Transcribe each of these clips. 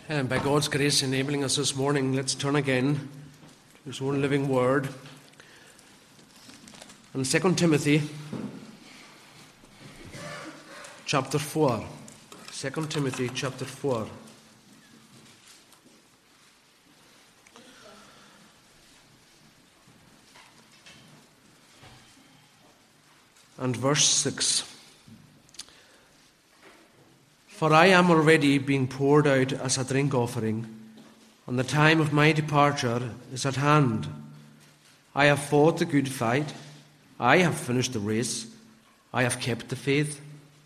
And by God's grace enabling us this morning, let's turn again to His own living word. In 2 Timothy chapter 4. 2 Timothy chapter 4. And verse 6. For I am already being poured out as a drink offering, and the time of my departure is at hand. I have fought the good fight. I have finished the race. I have kept the faith.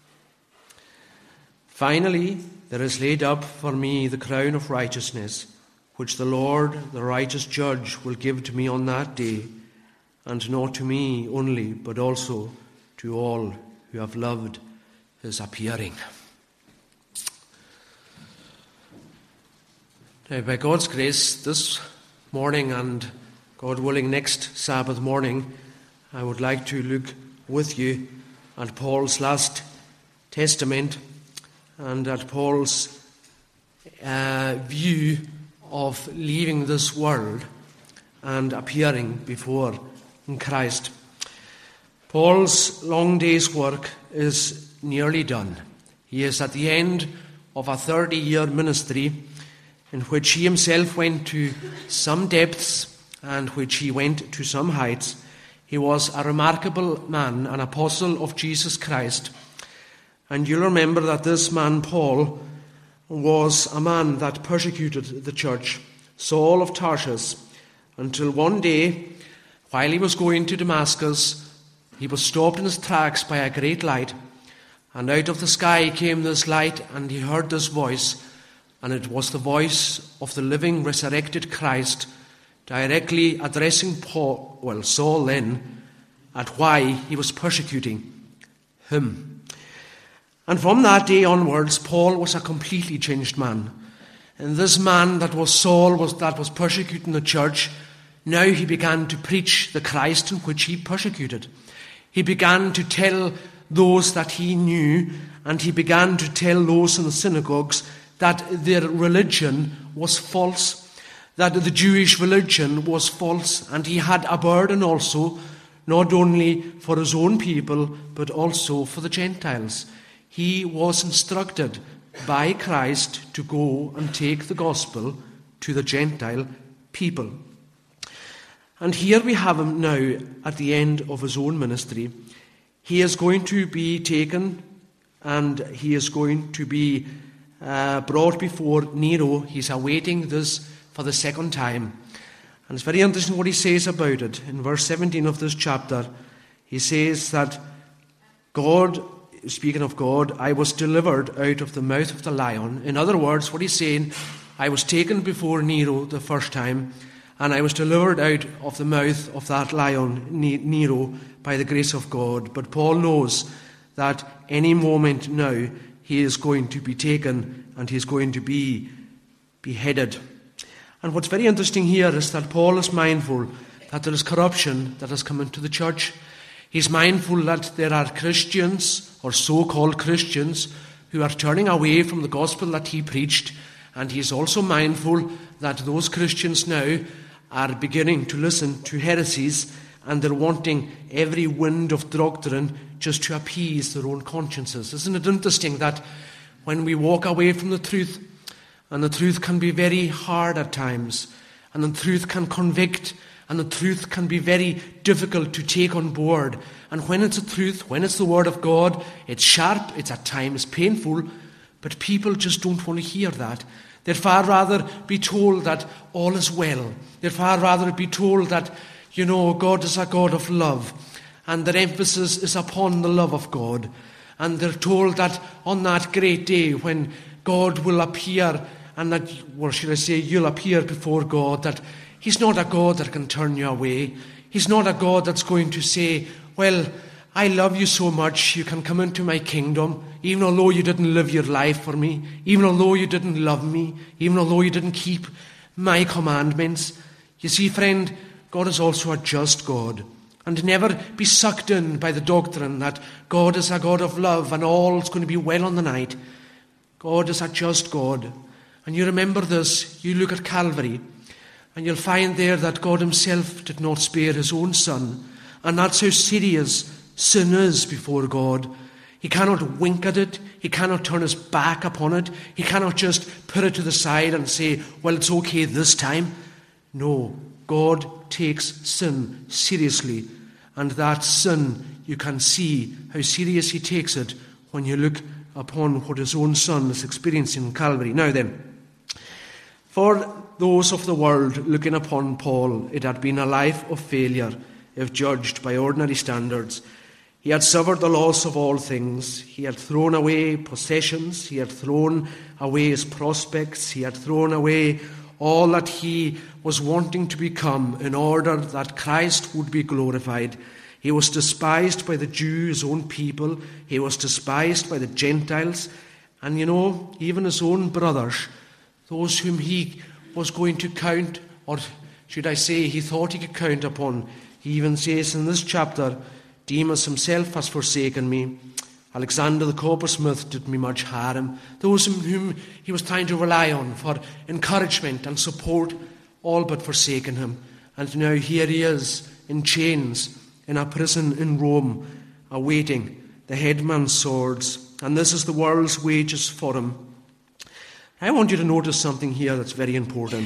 Finally, there is laid up for me the crown of righteousness, which the Lord, the righteous judge, will give to me on that day, and not to me only, but also to all who have loved His appearing. Now, by God's grace, this morning and God willing next Sabbath morning, I would like to look with you at Paul's last testament and at Paul's view of leaving this world and appearing before Christ. Paul's long day's work is nearly done. He is at the end of a 30-year ministry in which he himself went to some depths and which he went to some heights. He was a remarkable man, an apostle of Jesus Christ. And you'll remember that this man, Paul, was a man that persecuted the church, Saul of Tarsus, until one day, while he was going to Damascus, he was stopped in his tracks by a great light, and out of the sky came this light, and he heard this voice, and it was the voice of the living, resurrected Christ, directly addressing Saul then, at why he was persecuting him. And from that day onwards, Paul was a completely changed man. And this man that was Saul, that was persecuting the church, now he began to preach the Christ in which he persecuted. He began to tell those that he knew, and he began to tell those in the synagogues that their religion was false, that the Jewish religion was false, and he had a burden also, not only for his own people, but also for the Gentiles. He was instructed by Christ to go and take the gospel to the Gentile people. And here we have him now at the end of his own ministry. He is going to be taken and he is going to be brought before Nero. He's awaiting this for the second time. And it's very interesting what he says about it. In verse 17 of this chapter, he says that God, speaking of God, I was delivered out of the mouth of the lion. In other words, what he's saying, I was taken before Nero the first time, and I was delivered out of the mouth of that lion, Nero, by the grace of God. But Paul knows that any moment now he is going to be taken and he is going to be beheaded. And what's very interesting here is that Paul is mindful that there is corruption that has come into the church. He's mindful that there are Christians, or so-called Christians, who are turning away from the gospel that he preached. And he's also mindful that those Christians now are beginning to listen to heresies, and they're wanting every wind of doctrine just to appease their own consciences. Isn't it interesting that when we walk away from the truth, and the truth can be very hard at times, and the truth can convict, and the truth can be very difficult to take on board. And when it's the truth, when it's the Word of God, it's sharp, it's at times painful, but people just don't want to hear that. They'd far rather be told that all is well. They'd far rather be told that, God is a God of love, and their emphasis is upon the love of God. And they're told that on that great day when God will appear, and that, you'll appear before God, that He's not a God that can turn you away. He's not a God that's going to say, well, I love you so much, you can come into my kingdom, even although you didn't live your life for me, even although you didn't love me, even although you didn't keep my commandments. You see, friend, God is also a just God. And never be sucked in by the doctrine that God is a God of love and all's going to be well on the night. God is a just God. And you remember this, you look at Calvary, and you'll find there that God himself did not spare his own son. And that's how serious sin is before God. He cannot wink at it. He cannot turn his back upon it. He cannot just put it to the side and say, well, it's okay this time. No, God takes sin seriously. And that sin, you can see how serious he takes it when you look upon what his own son is experiencing in Calvary. Now then, for those of the world looking upon Paul, it had been a life of failure if judged by ordinary standards. He had suffered the loss of all things. He had thrown away possessions. He had thrown away his prospects. He had thrown away all that he was wanting to become in order that Christ would be glorified. He was despised by the Jews, his own people. He was despised by the Gentiles. And even his own brothers, those whom he was going to count, or should I say he thought he could count upon. He even says in this chapter, Demas himself has forsaken me. Alexander the coppersmith did me much harm. Those whom he was trying to rely on for encouragement and support, all but forsaken him. And now here he is in chains in a prison in Rome, awaiting the headman's swords. And this is the world's wages for him. I want you to notice something here that's very important.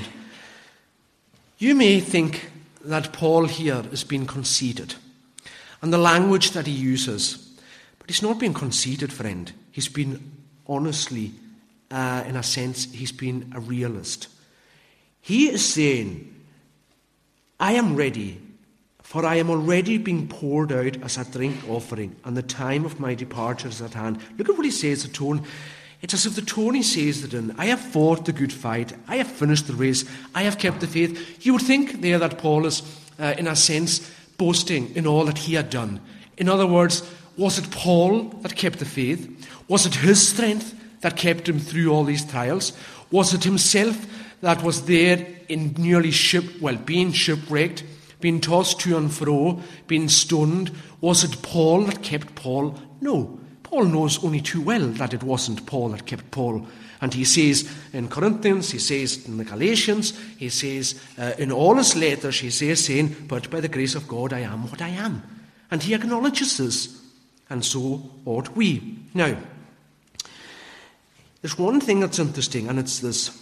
You may think that Paul here is being conceited, and the language that he uses. But he's not being conceited, friend. He's been honestly, in a sense, he's been a realist. He is saying, I am ready, for I am already being poured out as a drink offering, and the time of my departure is at hand. Look at what he says, the tone. It's as if the tone he says that in, I have fought the good fight, I have finished the race, I have kept the faith. You would think there that Paul is, in a sense, boasting in all that he had done. In other words, was it Paul that kept the faith? Was it his strength that kept him through all these trials? Was it himself that was there in nearly being shipwrecked, being tossed to and fro, being stoned? Was it Paul that kept Paul? No. Paul knows only too well that it wasn't Paul that kept Paul. And he says in Corinthians, he says in the Galatians, he says in all his letters, he says saying, but by the grace of God I am what I am. And he acknowledges this. And so ought we. Now, there's one thing that's interesting, and it's this.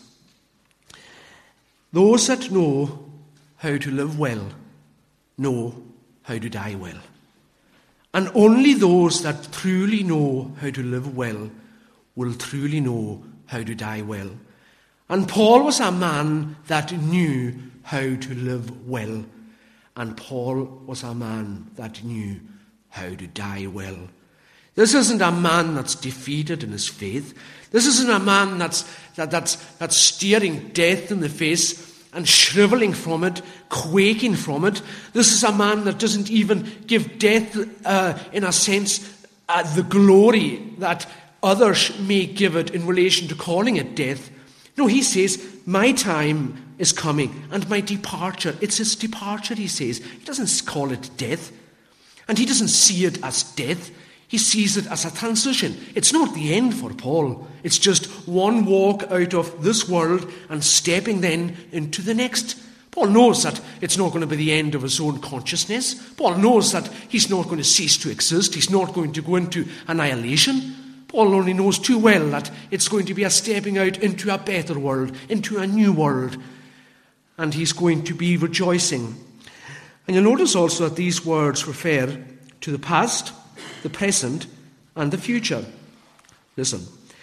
Those that know how to live well know how to die well. And only those that truly know how to live well will truly know how to die well. And Paul was a man that knew how to live well. And Paul was a man that knew how to die well. This isn't a man that's defeated in his faith. This isn't a man that's staring death in the face and shriveling from it, quaking from it. This is a man that doesn't even give death, in a sense, the glory that others may give it in relation to calling it death. No, he says, my time is coming and my departure. It's his departure, he says. He doesn't call it death. And he doesn't see it as death. He sees it as a transition. It's not the end for Paul. It's just one walk out of this world and stepping then into the next. Paul knows that it's not going to be the end of his own consciousness. Paul knows that he's not going to cease to exist. He's not going to go into annihilation. Paul only knows too well that it's going to be a stepping out into a better world, into a new world. And he's going to be rejoicing. And you'll notice also that these words refer to the past, the present, and the future. Listen.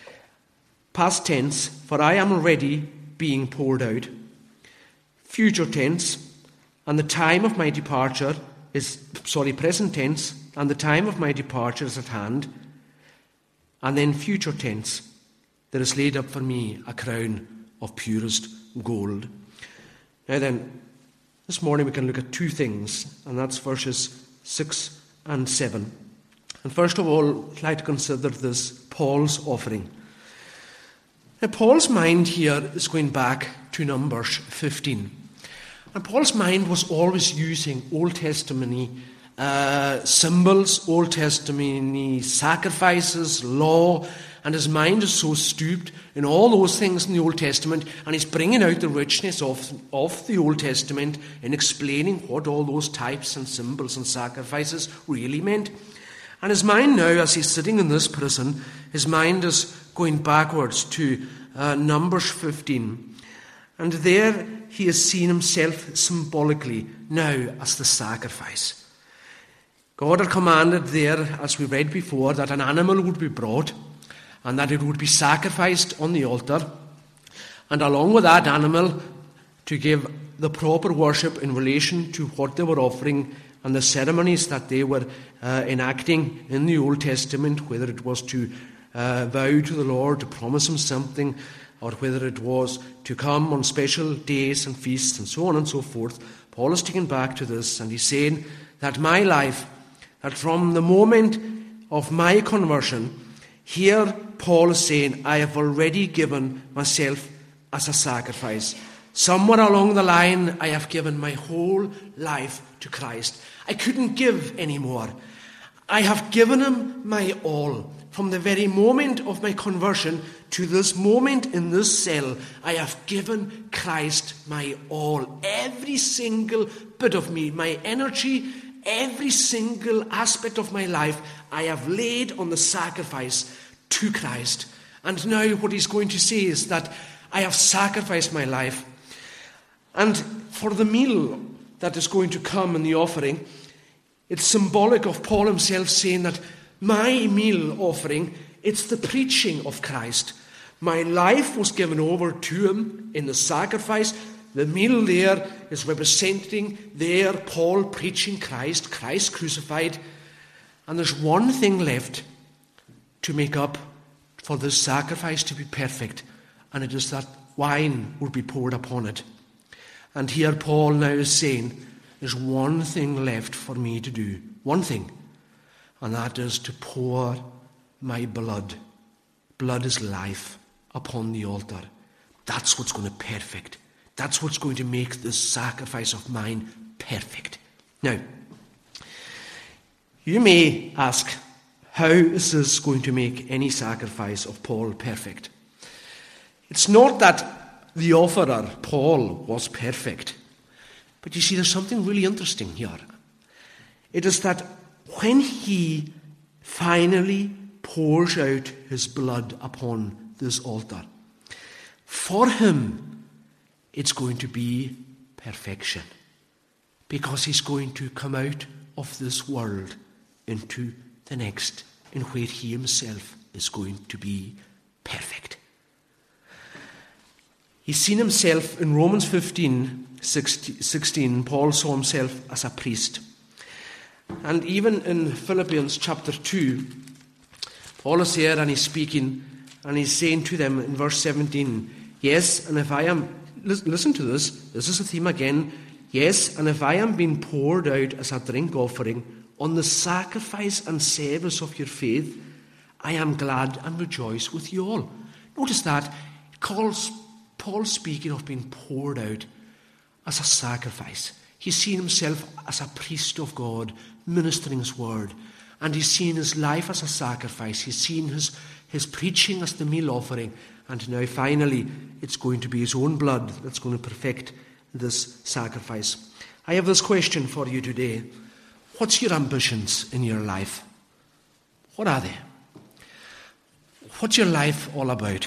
Past tense, for I am already being poured out. Future tense, and the time of my departure present tense, and the time of my departure is at hand. And then future tense, there is laid up for me a crown of purest gold. Now then, this morning we can look at two things, and that's verses 6 and 7. And first of all, I'd like to consider this Paul's offering. Now, Paul's mind here is going back to Numbers 15. And Paul's mind was always using Old Testament symbols, Old Testament sacrifices, law, and his mind is so stooped in all those things in the Old Testament, and he's bringing out the richness of the Old Testament in explaining what all those types and symbols and sacrifices really meant. And his mind now, as he's sitting in this prison, his mind is going backwards to Numbers 15. And there he has seen himself symbolically now as the sacrifice. God had commanded there, as we read before, that an animal would be brought and that it would be sacrificed on the altar. And along with that animal, to give the proper worship in relation to what they were offering and the ceremonies that they were enacting in the Old Testament, whether it was to vow to the Lord, to promise him something, or whether it was to come on special days and feasts and so on and so forth. Paul is taken back to this, and he's saying that my life, that from the moment of my conversion, here Paul is saying, I have already given myself as a sacrifice. Somewhere along the line, I have given my whole life to Christ. I couldn't give anymore. I have given him my all. From the very moment of my conversion to this moment in this cell, I have given Christ my all. Every single bit of me, my energy, every single aspect of my life, I have laid on the sacrifice to Christ. And now what he's going to say is that I have sacrificed my life. And for the meal that is going to come in the offering, it's symbolic of Paul himself saying that my meal offering, it's the preaching of Christ. My life was given over to him in the sacrifice. The meal there is representing there Paul preaching Christ crucified. And there's one thing left to make up for this sacrifice to be perfect, and it is that wine will be poured upon it. And here Paul now is saying, there's one thing left for me to do. One thing. And that is to pour my blood. Blood is life upon the altar. That's what's going to perfect. That's what's going to make this sacrifice of mine perfect. Now, you may ask, how is this going to make any sacrifice of Paul perfect? It's not that the offerer, Paul, was perfect. But you see, there's something really interesting here. It is that when he finally pours out his blood upon this altar, for him, it's going to be perfection. Because he's going to come out of this world into the next, in where he himself is going to be perfect. He's seen himself in Romans 15:16. Paul saw himself as a priest. And even in Philippians chapter 2, Paul is here and he's speaking and he's saying to them in verse 17, yes, and if I am, listen to this is the theme again, yes, and if I am being poured out as a drink offering on the sacrifice and service of your faith, I am glad and rejoice with you all. Notice that it calls Paul speaking of being poured out as a sacrifice. He's seen himself as a priest of God, ministering his word. And he's seen his life as a sacrifice. He's seen his preaching as the meal offering. And now finally, it's going to be his own blood that's going to perfect this sacrifice. I have this question for you today. What's your ambitions in your life? What are they? What's your life all about?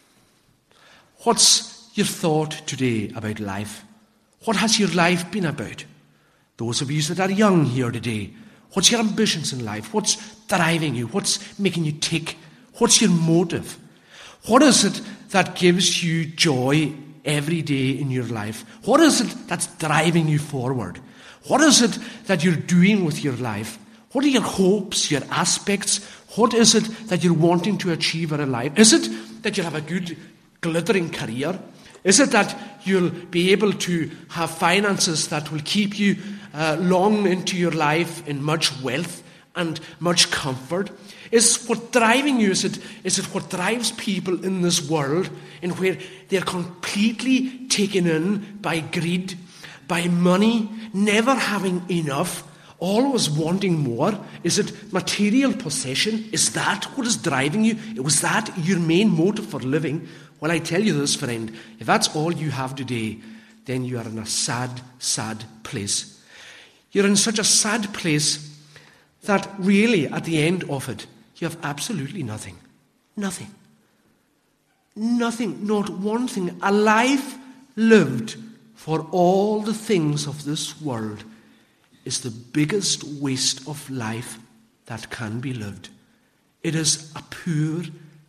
What's your thought today about life? What has your life been about? Those of you that are young here today, what's your ambitions in life? What's driving you? What's making you tick? What's your motive? What is it that gives you joy every day in your life? What is it that's driving you forward? What is it that you're doing with your life? What are your hopes, your aspects? What is it that you're wanting to achieve in a life? Is it that you'll have a good, glittering career? Is it that you'll be able to have finances that will keep you long into your life in much wealth and much comfort? Is what driving you, is it what drives people in this world in where they're completely taken in by greed, by money, never having enough, always wanting more? Is it material possession? Is that what is driving you? Was that your main motive for living? Well, I tell you this, friend, if that's all you have today, then you are in a sad, sad place. You're in such a sad place that really, at the end of it, you have absolutely nothing. Nothing. Nothing, not one thing. A life lived for all the things of this world is the biggest waste of life that can be lived. It is a pure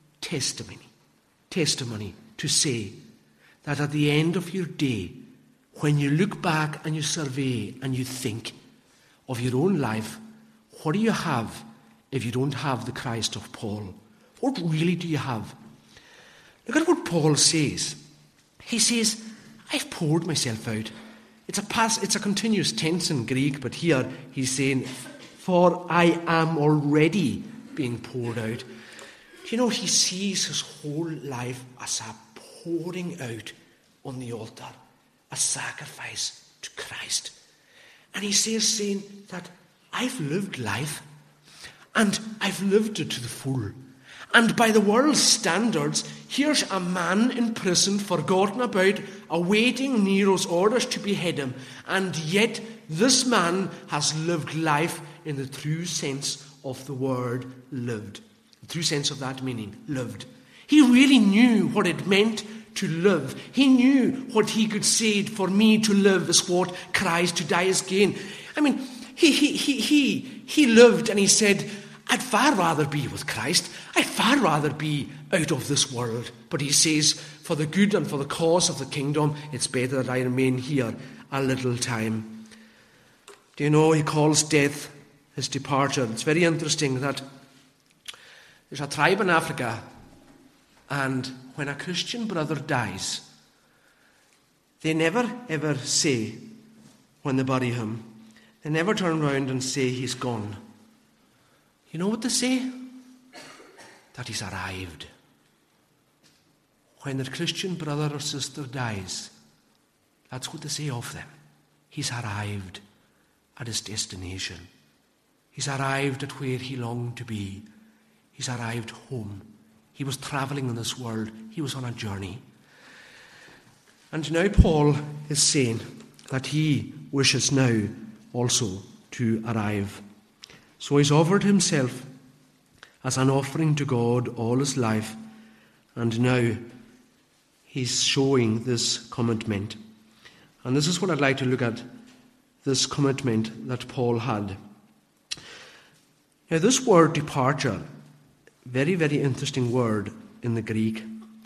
testimony to say that at the end of your day, when you look back and you survey and you think of your own life, what do you have if you don't have the Christ of Paul? What really do you have? Look at what Paul says. He says, I've poured myself out. It's a continuous tense in Greek, but here he's saying, for I am already being poured out. Do you know, he sees his whole life as a pouring out on the altar, a sacrifice to Christ. And he says, saying that I've lived life, and I've lived it to the full. And by the world's standards, here's a man in prison, forgotten about, awaiting Nero's orders to behead him. And yet, this man has lived life in the true sense of the word lived. The true sense of that meaning, lived. He really knew what it meant to live. He knew what he could say, for me to live is what, Christ, to die is gain. I mean, he lived and he said, I'd far rather be with Christ. I'd far rather be out of this world. But he says, for the good and for the cause of the kingdom, it's better that I remain here a little time. Do you know, he calls death his departure. It's very interesting that there's a tribe in Africa, and when a Christian brother dies, they never ever say, when they bury him, they never turn around and say he's gone. You know what they say? That he's arrived. When their Christian brother or sister dies, that's what they say of them. He's arrived at his destination. He's arrived at where he longed to be. He's arrived home. He was travelling in this world. He was on a journey. And now Paul is saying that he wishes now also to arrive. So he's offered himself as an offering to God all his life, and now he's showing this commitment. And this is what I'd like to look at, this commitment that Paul had. Now this word departure, very, very interesting word in the Greek.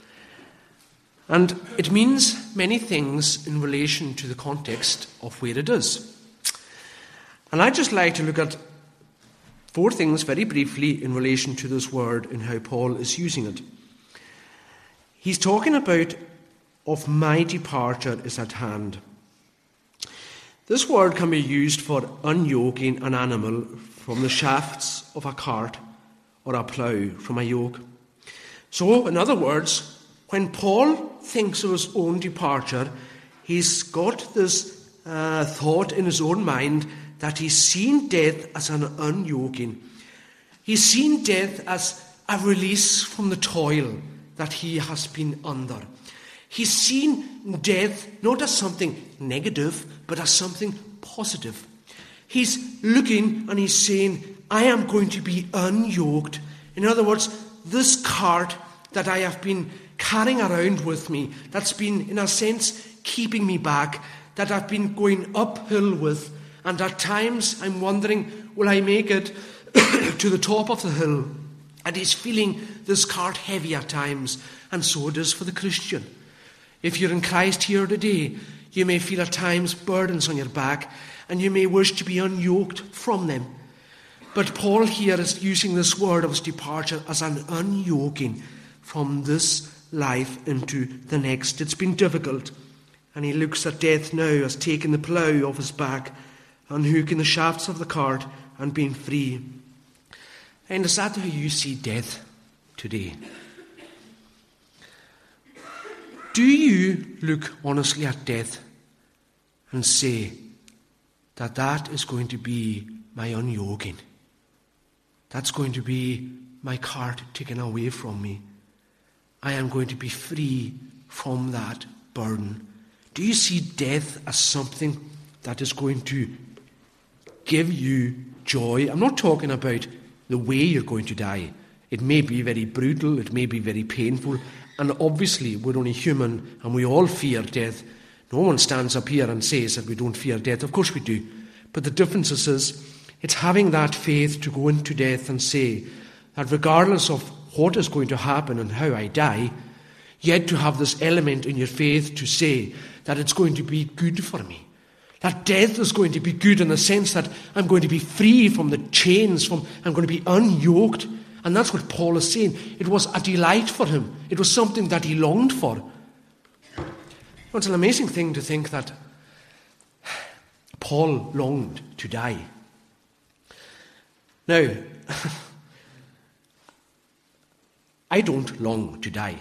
And it means many things in relation to the context of where it is. And I'd just like to look at 4 things very briefly in relation to this word and how Paul is using it. He's talking about, of my departure is at hand. This word can be used for unyoking an animal from the shafts of a cart or a plough from a yoke. So, in other words, when Paul thinks of his own departure, he's got this thought in his own mind that he's seen death as an unyoking. He's seen death as a release from the toil that he has been under. He's seen death not as something negative, but as something positive. He's looking and he's saying, I am going to be unyoked. In other words, this cart that I have been carrying around with me, that's been, in a sense, keeping me back, that I've been going uphill with, and at times I'm wondering, will I make it to the top of the hill? And he's feeling this cart heavy at times, and so it is for the Christian. If you're in Christ here today, you may feel at times burdens on your back, and you may wish to be unyoked from them. But Paul here is using this word of his departure as an unyoking from this life into the next. It's been difficult, and he looks at death now as taking the plough off his back, unhooking the shafts of the cart and being free. And is that how you see death today? Do you look honestly at death and say that that is going to be my unyoking. That's going to be my cart taken away from me. I am going to be free from that burden. Do you see death as something that is going to give you joy? I'm not talking about the way you're going to die. It may be very brutal, it may be very painful, and obviously we're only human and we all fear death. No one stands up here and says that we don't fear death. Of course we do. But the difference is it's having that faith to go into death and say that regardless of what is going to happen and how I die, yet to have this element in your faith to say that it's going to be good for me. That death is going to be good in the sense that I'm going to be free from the chains, I'm going to be unyoked. And that's what Paul is saying. It was a delight for him. It was something that he longed for. Well, it's an amazing thing to think that Paul longed to die. Now, I don't long to die.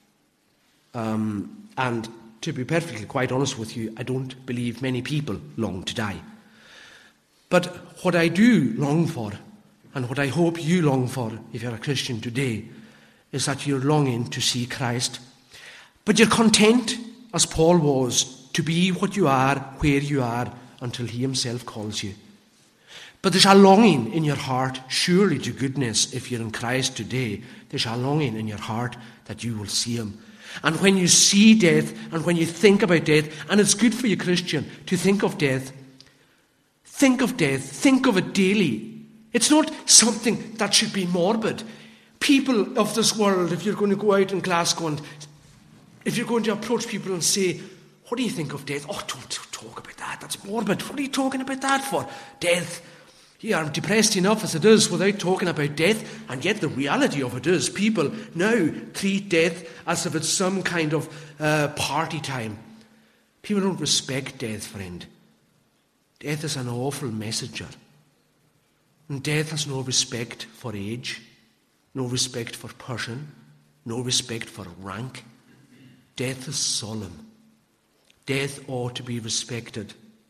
And to be perfectly quite honest with you, I don't believe many people long to die. But what I do long for, and what I hope you long for if you're a Christian today, is that you're longing to see Christ. But you're content, as Paul was, to be what you are, where you are, until he himself calls you. But there's a longing in your heart, surely to goodness, if you're in Christ today, there's a longing in your heart that you will see him. And when you see death, and when you think about death, and it's good for you, Christian, to think of death, think of it daily. It's not something that should be morbid. People of this world, if you're going to go out in Glasgow and if you're going to approach people and say, what do you think of death? Oh, don't talk about that. That's morbid. What are you talking about that for? Death. Yeah, I'm depressed enough as it is without talking about death. And yet the reality of it is people now treat death as if it's some kind of party time. People don't respect death, friend. Death is an awful messenger. And death has no respect for age, no respect for person, no respect for rank. Death is solemn. Death ought to be respected,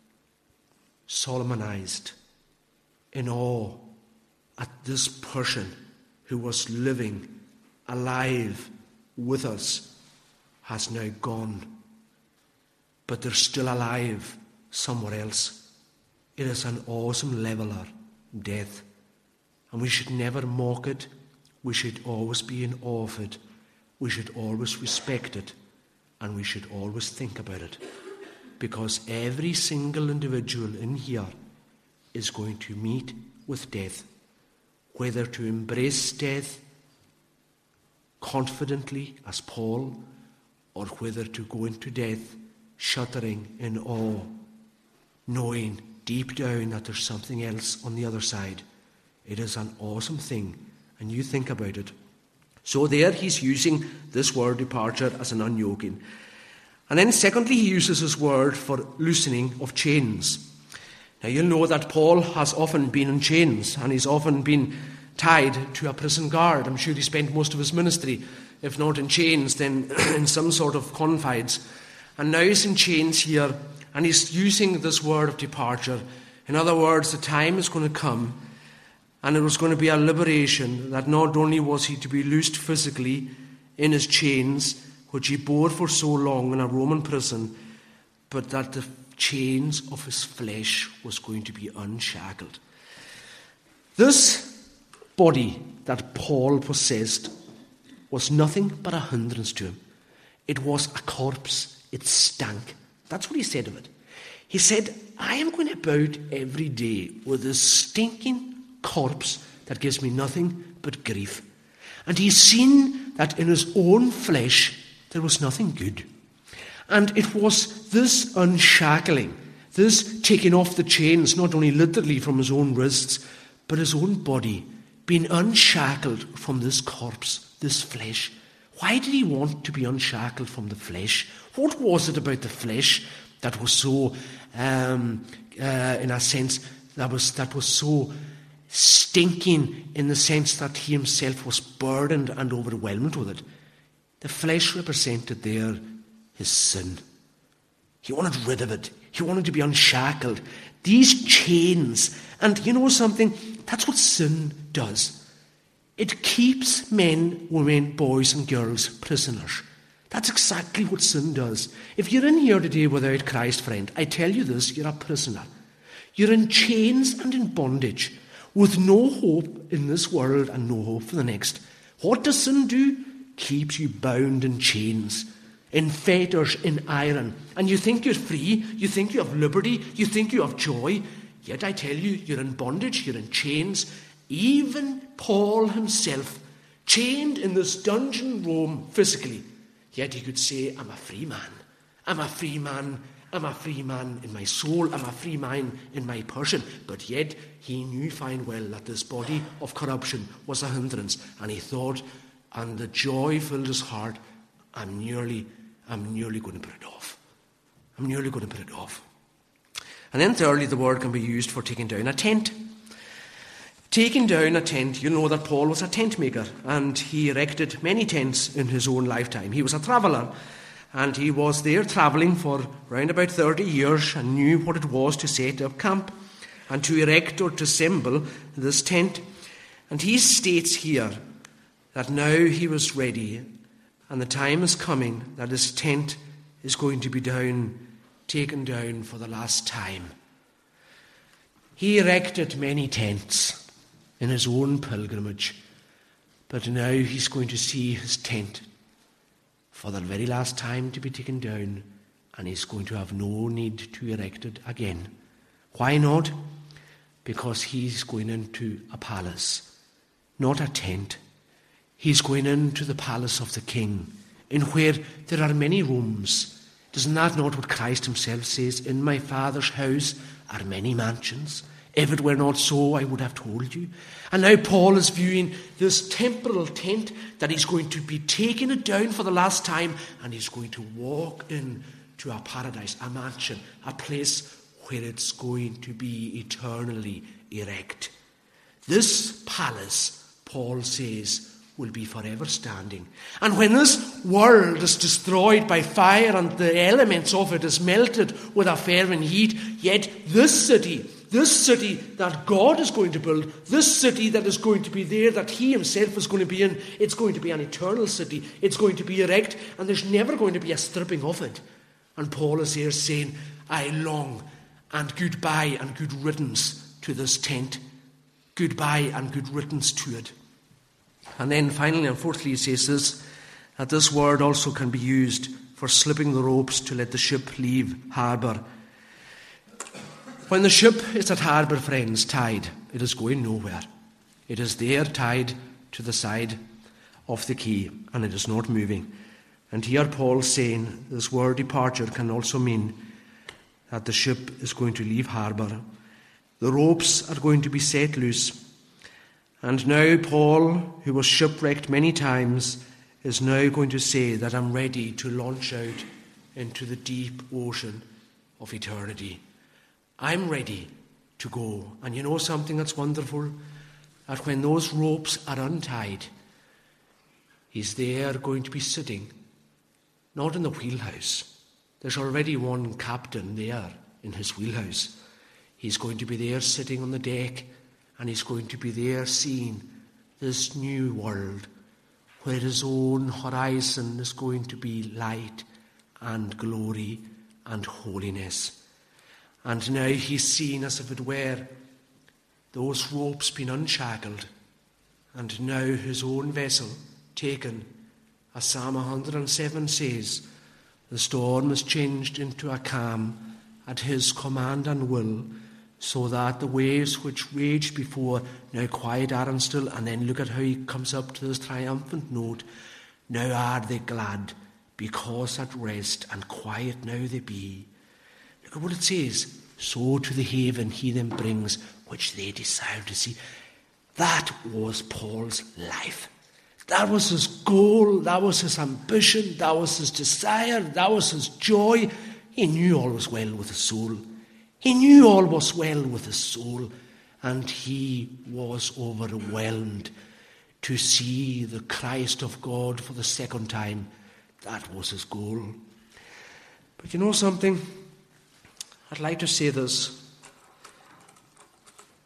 solemnized, in awe at this person who was living, alive with us, has now gone. But they're still alive somewhere else. It is an awesome leveler, death. And we should never mock it. We should always be in awe of it. We should always respect it. And we should always think about it. Because every single individual in here is going to meet with death. Whether to embrace death confidently as Paul, or whether to go into death shuddering in awe, knowing deep down that there's something else on the other side. It is an awesome thing, and you think about it. So there he's using this word departure as an unyoking. And then secondly, he uses this word for loosening of chains. Now you'll know that Paul has often been in chains, and he's often been tied to a prison guard. I'm sure he spent most of his ministry, if not in chains, then in some sort of confines. And now he's in chains here, and he's using this word of departure. In other words, the time is going to come, and it was going to be a liberation, that not only was he to be loosed physically in his chains, which he bore for so long in a Roman prison, but that the chains of his flesh was going to be unshackled. This body that Paul possessed was nothing but a hindrance to him. It was a corpse. It stank. That's what he said of it. He said, I am going about every day with this stinking corpse that gives me nothing but grief. And he's seen that in his own flesh there was nothing good. And it was this unshackling, this taking off the chains, not only literally from his own wrists, but his own body, being unshackled from this corpse, this flesh. Why did he want to be unshackled from the flesh? What was it about the flesh that was so, in a sense, that was so stinking, in the sense that he himself was burdened and overwhelmed with it? The flesh represented there his sin. He wanted rid of it. He wanted to be unshackled. these chains. And you know something? That's what sin does. It keeps men, women, boys and girls prisoners. That's exactly what sin does. If you're in here today without Christ, friend, I tell you this, you're a prisoner. You're in chains and in bondage, with no hope in this world and no hope for the next. What does sin do? Keeps you bound in chains, in fetters, in iron. And you think you're free, you think you have liberty, you think you have joy. Yet I tell you, you're in bondage, you're in chains. Even Paul himself, chained in this dungeon Rome physically, yet he could say, I'm a free man. I'm a free man. I'm a free man in my soul. I'm a free man in my person. But yet he knew fine well that this body of corruption was a hindrance. And he thought, and the joy filled his heart, I'm nearly going to put it off. I'm nearly going to put it off. And then thirdly, the word can be used for taking down a tent. Taking down a tent, you know that Paul was a tent maker, and he erected many tents in his own lifetime. He was a traveller, and he was there travelling for round about 30 years and knew what it was to set up camp and to erect or to assemble this tent. And he states here that now he was ready, and the time is coming that his tent is going to be taken down for the last time. He erected many tents in his own pilgrimage, but now he's going to see his tent for the very last time to be taken down, and he's going to have no need to erect it again. Why not? Because he's going into a palace, not a tent. He's going into the palace of the King, in where there are many rooms. Isn't that not what Christ himself says? In my Father's house are many mansions. If it were not so, I would have told you. And now Paul is viewing this temporal tent that he's going to be taking it down for the last time, and he's going to walk into a paradise, a mansion, a place where it's going to be eternally erect. This palace, Paul says, will be forever standing. And when this world is destroyed by fire and the elements of it is melted with a fervent heat, yet this city that God is going to build, this city that is going to be there, that he himself is going to be in, it's going to be an eternal city. It's going to be erect, and there's never going to be a stripping of it. And Paul is here saying, I long, and goodbye and good riddance to this tent. Goodbye and good riddance to it. And then finally and fourthly he says this, that this word also can be used for slipping the ropes to let the ship leave harbour. When the ship is at harbour, friends, tied, it is going nowhere. It is there tied to the side of the quay, and it is not moving. And here Paul's saying this word departure can also mean that the ship is going to leave harbour. The ropes are going to be set loose. And now Paul, who was shipwrecked many times, is now going to say that I'm ready to launch out into the deep ocean of eternity. I'm ready to go. And you know something that's wonderful? That when those ropes are untied, he's there going to be sitting, not in the wheelhouse. There's already one captain there in his wheelhouse. He's going to be there sitting on the deck, and he's going to be there seeing this new world where his own horizon is going to be light and glory and holiness. And now he's seen as if it were those ropes being unshackled, and now his own vessel taken, as Psalm 107 says, the storm is changed into a calm at his command and will, so that the waves which raged before now quiet are and still. And then look at how he comes up to this triumphant note. Now are they glad, because at rest and quiet now they be. Look at what it says. So to the haven he them brings, which they desire to see. That was Paul's life. That was his goal. That was his ambition. That was his desire. That was his joy. He knew all was well with his soul. He knew all was well with his soul, and he was overwhelmed to see the Christ of God for the second time. That was his goal. But you know something? I'd like to say this.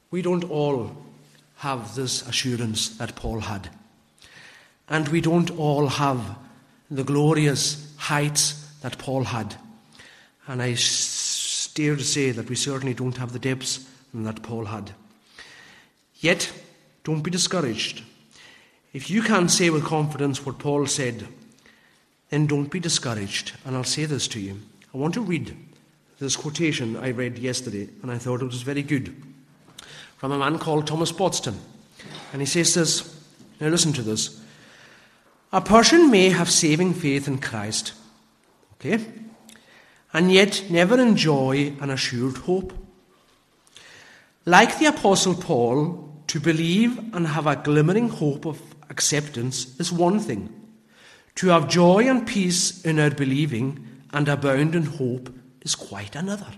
We don't all have this assurance that Paul had. And we don't all have the glorious heights that Paul had. And I dare to say that we certainly don't have the depths that Paul had. Yet, don't be discouraged. If you can't say with confidence what Paul said, then don't be discouraged. And I'll say this to you. I want to read this quotation I read yesterday, and I thought it was very good, from a man called Thomas Boston. And he says this, now listen to this. A person may have saving faith in Christ, okay, and yet never enjoy an assured hope. Like the Apostle Paul, to believe and have a glimmering hope of acceptance is one thing. To have joy and peace in our believing and abound in hope is quite another.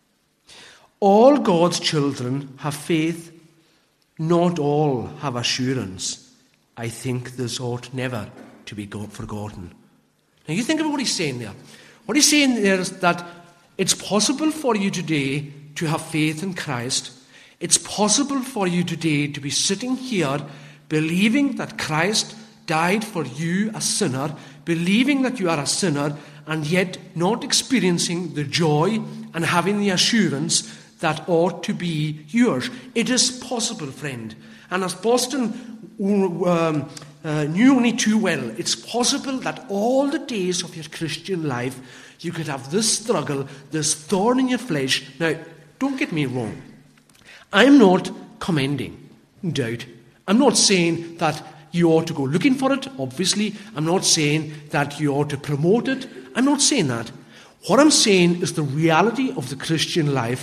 All God's children have faith, not all have assurance. I think this ought never to be forgotten. Now you think about what he's saying there. What he's saying there is that it's possible for you today to have faith in Christ. It's possible for you today to be sitting here believing that Christ died for you, a sinner, believing that you are a sinner, and yet not experiencing the joy and having the assurance that ought to be yours. It is possible, friend. And as Boston knew only too well, it's possible that all the days of your Christian life you could have this struggle, this thorn in your flesh. Now, don't get me wrong. I'm not commending doubt. I'm not saying that you ought to go looking for it, obviously. I'm not saying that you ought to promote it. I'm not saying that. What I'm saying is the reality of the Christian life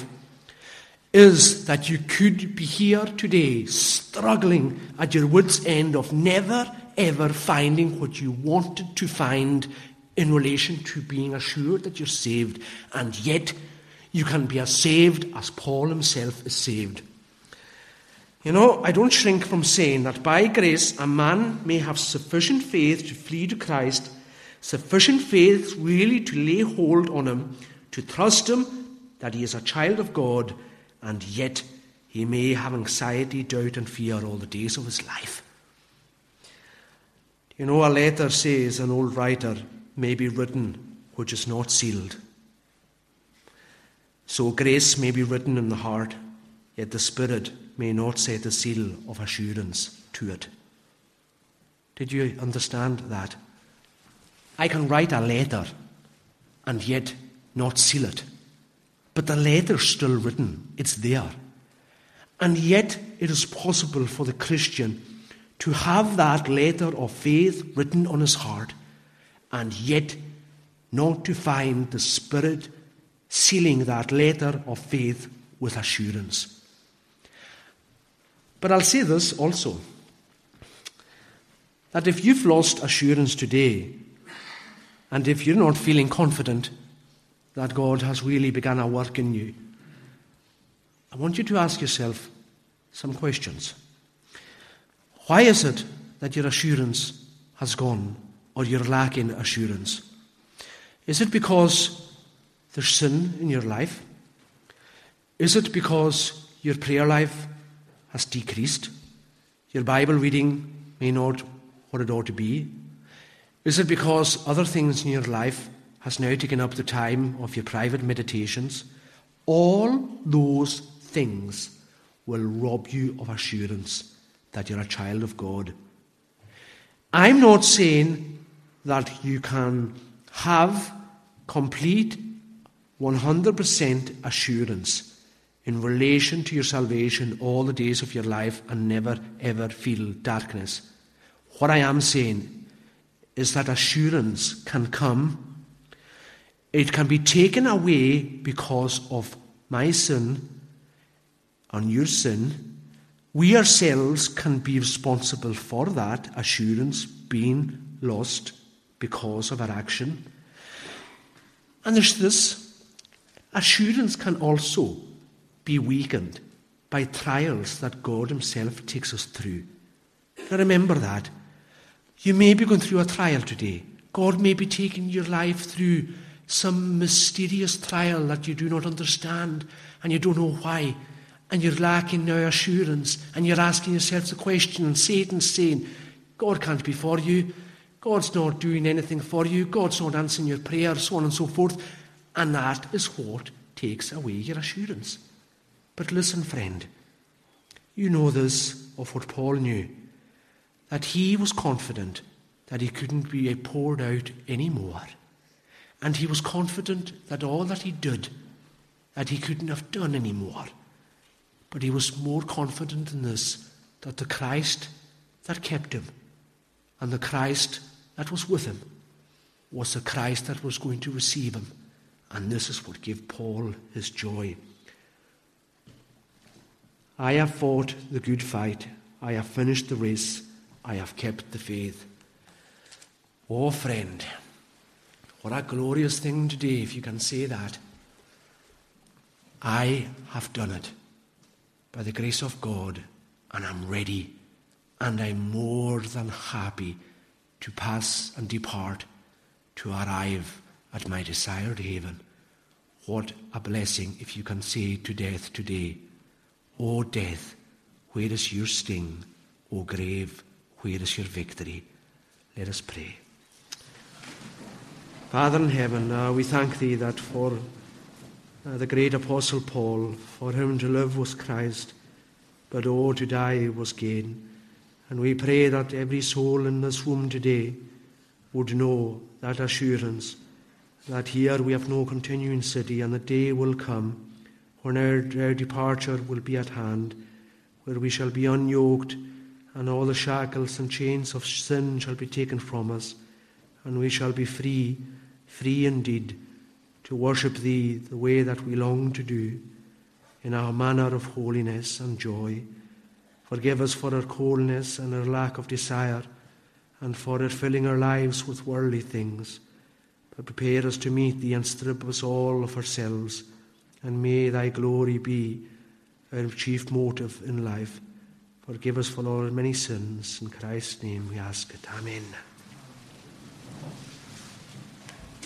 is that you could be here today struggling at your wit's end of never ever finding what you wanted to find in relation to being assured that you're saved, and yet you can be as saved as Paul himself is saved. You know, I don't shrink from saying that by grace a man may have sufficient faith to flee to Christ, sufficient faith really to lay hold on him, to trust him that he is a child of God, and yet he may have anxiety, doubt and fear all the days of his life. You know, a letter, says an old writer, may be written which is not sealed. So grace may be written in the heart, yet the Spirit may not set the seal of assurance to it. Did you understand that? I can write a letter and yet not seal it. But the letter's still written. It's there. And yet it is possible for the Christian to have that letter of faith written on his heart and yet not to find the Spirit sealing that letter of faith with assurance. But I'll say this also, that if you've lost assurance today, and if you're not feeling confident that God has really begun a work in you, I want you to ask yourself some questions. Why is it that your assurance has gone, or you're lacking assurance? Is it because there's sin in your life? Is it because your prayer life has decreased? Your Bible reading may not what it ought to be? Is it because other things in your life has now taken up the time of your private meditations? All those things will rob you of assurance that you're a child of God. I'm not saying that you can have complete 100% assurance in relation to your salvation all the days of your life and never ever feel darkness. What I am saying is that assurance can come. It can be taken away because of my sin and your sin. We ourselves can be responsible for that assurance being lost because of our action. And there's this. Assurance can also be weakened by trials that God himself takes us through. Now remember that. You may be going through a trial today. God may be taking your life through some mysterious trial that you do not understand and you don't know why. and you're lacking now assurance, and you're asking yourself the question, and Satan's saying, God can't be for you, God's not doing anything for you, God's not answering your prayers, so on and so forth, and that is what takes away your assurance. But listen, friend, you know this of what Paul knew, that he was confident that he couldn't be poured out any more. And he was confident that all that he did, that he couldn't have done any more. But he was more confident in this, that the Christ that kept him and the Christ that was with him was the Christ that was going to receive him. And this is what gave Paul his joy. I have fought the good fight. I have finished the race. I have kept the faith. Oh, friend, what a glorious thing today if you can say that. I have done it by the grace of God, and I'm ready, and I'm more than happy to pass and depart to arrive at my desired haven. What a blessing if you can say to death today, O death, where is your sting? O grave, where is your victory? Let us pray. Father in heaven, we thank thee that for the great Apostle Paul, for him to live was Christ, but to die was gain. And we pray that every soul in this room today would know that assurance, that here we have no continuing city, and the day will come when our departure will be at hand, where we shall be unyoked, and all the shackles and chains of sin shall be taken from us, and we shall be free indeed, to worship thee the way that we long to do, in our manner of holiness and joy. Forgive us for our coldness and our lack of desire, and for our filling our lives with worldly things. But prepare us to meet thee and strip us all of ourselves, and may thy glory be our chief motive in life. Forgive us for all our many sins. In Christ's name we ask it. Amen.